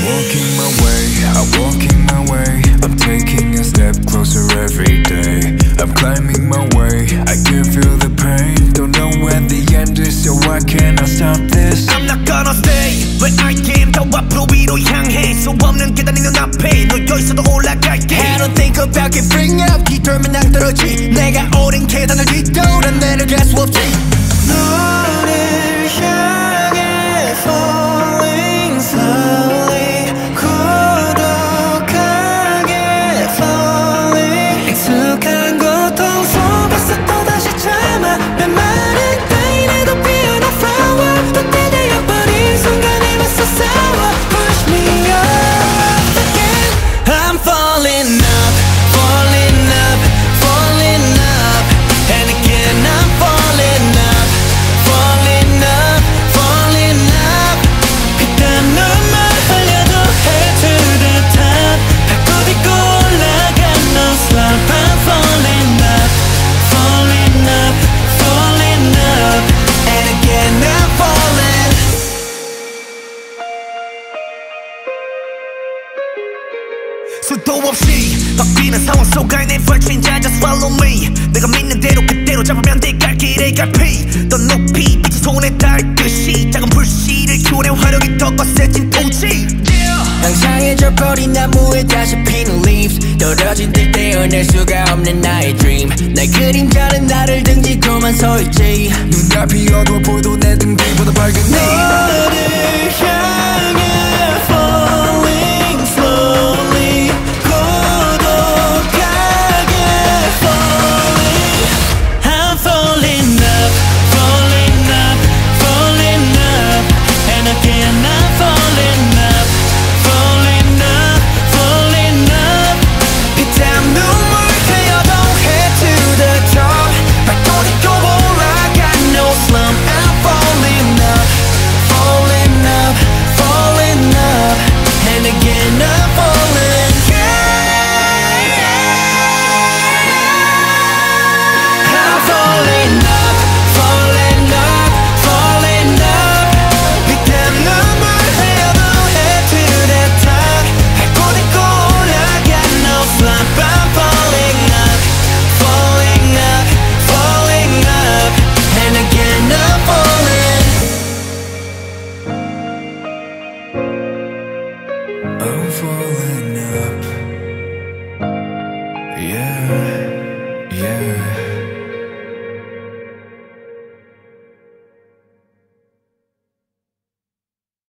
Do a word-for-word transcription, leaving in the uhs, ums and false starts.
walking my way, I'm walking my way. I'm taking a step closer every day. I'm climbing my way, I can feel the pain. Don't know where the end is, so why can't I stop this? I'm not gonna stay where I am. 더 앞으로 위로 향해 수 없는 계단이 눈앞에 너 여기서도 올라갈게. I don't think about giving up. 뒤돌면 안 떨어지. 내가 오른 계단을 뒤돌아 내려갈 수 없지. 너를 향해 falling slowly 고독하게 falling 익숙한 고통 속에서 또다시 참아 메마른 pain에도 피어난 flower 또 때려버린 순간에 맞서 싸워 push me up again. I'm falling up, falling up, falling up and again I'm falling up, falling up, falling up 그딴 눈물 흘려도 head to the top 밟고 딛고 올라가 no slump. I'm falling up, falling up, falling up and again I'm falling. 수도 없이 바뀌는 상황 속 I never change, I just follow me. 내가 믿는 대로 그대로 잡으면 돼 갈 길의 갈피 더 높이 빛이 손에 닿듯이 작은 불씨를 키워내 화력이 더 거세진 토지. 항상해져 버린 나무에 다시 피는 leaves 떨어진 듯 떼어낼 수가 없는 나의 dream. 날 그림자는 나를 등지고만 서있지. 눈앞이 어두워보도 내 등 뒤보다 밝은 네 너를 향해 falling slowly 고독하게 falling. I'm falling up, falling up, falling up and again I'm falling up, falling up, falling up 피땀 눈물 흘려도 head to the top 밟고 딛고 올라가 no slump. I'm falling up, falling up, falling up and again I'm falling. I'm falling up, falling up, falling up 피땀 눈물 흘려도 head to the top 밟고 딛고 올라가 no slump. I'm falling up, falling up, falling up and again I'm falling. I'm falling up. Yeah, yeah.